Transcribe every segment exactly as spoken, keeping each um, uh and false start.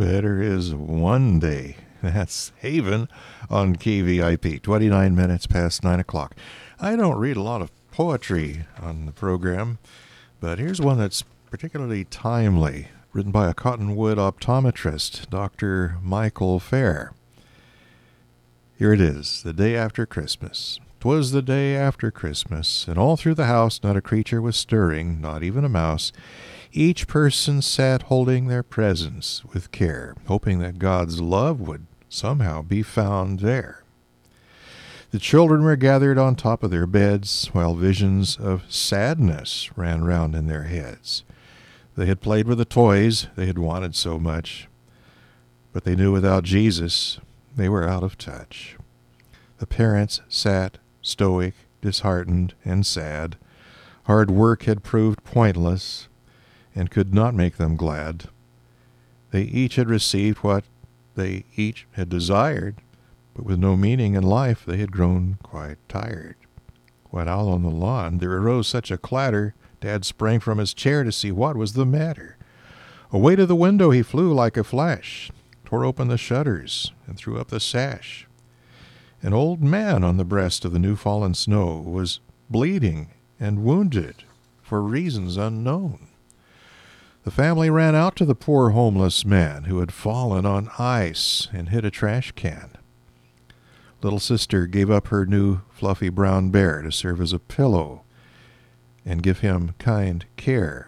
Better is one day. That's Haven on K V I P, twenty-nine minutes past nine o'clock. I don't read a lot of poetry on the program, but here's one that's particularly timely, written by a Cottonwood optometrist, Doctor Michael Fair. Here it is, the day after Christmas. 'Twas the day after Christmas, and all through the house not a creature was stirring, not even a mouse. Each person sat holding their presents with care, hoping that God's love would somehow be found there. The children were gathered on top of their beds, while visions of sadness ran round in their heads. They had played with the toys they had wanted so much, but they knew without Jesus they were out of touch. The parents sat stoic, disheartened, and sad. Hard work had proved pointless and could not make them glad. They each had received what they each had desired, but with no meaning in life they had grown quite tired. When out on the lawn there arose such a clatter, Dad sprang from his chair to see what was the matter. Away to the window he flew like a flash, tore open the shutters, and threw up the sash. An old man on the breast of the new-fallen snow was bleeding and wounded for reasons unknown. The family ran out to the poor homeless man who had fallen on ice and hit a trash can. Little sister gave up her new fluffy brown bear to serve as a pillow and give him kind care.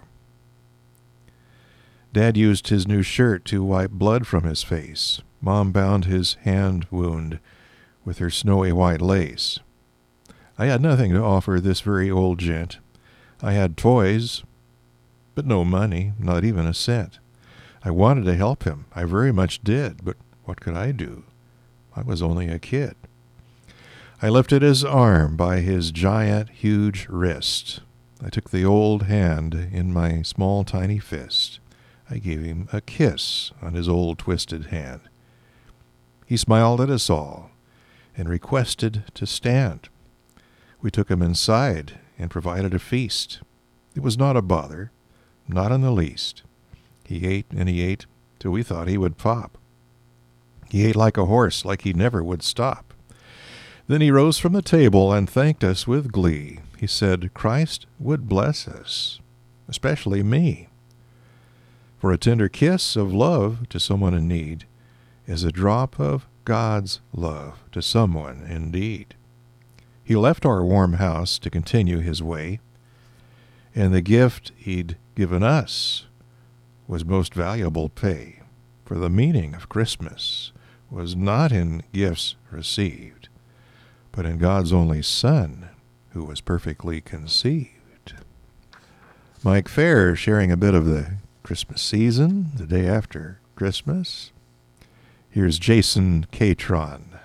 Dad used his new shirt to wipe blood from his face. Mom bound his hand wound with her snowy white lace. I had nothing to offer this very old gent. I had toys, but no money, not even a cent. I wanted to help him. I very much did, but what could I do? I was only a kid. I lifted his arm by his giant, huge wrist. I took the old hand in my small, tiny fist. I gave him a kiss on his old, twisted hand. He smiled at us all and requested to stand. We took him inside and provided a feast. It was not a bother. Not in the least. He ate and he ate till we thought he would pop. He ate like a horse, like he never would stop. Then he rose from the table and thanked us with glee. He said, Christ would bless us, especially me. For a tender kiss of love to someone in need is a drop of God's love to someone indeed. He left our warm house to continue his way, and the gift he'd given us was most valuable pay, for the meaning of Christmas was not in gifts received, but in God's only Son, who was perfectly conceived. Mike Fair sharing a bit of the Christmas season, the day after Christmas. Here's Jason Catron.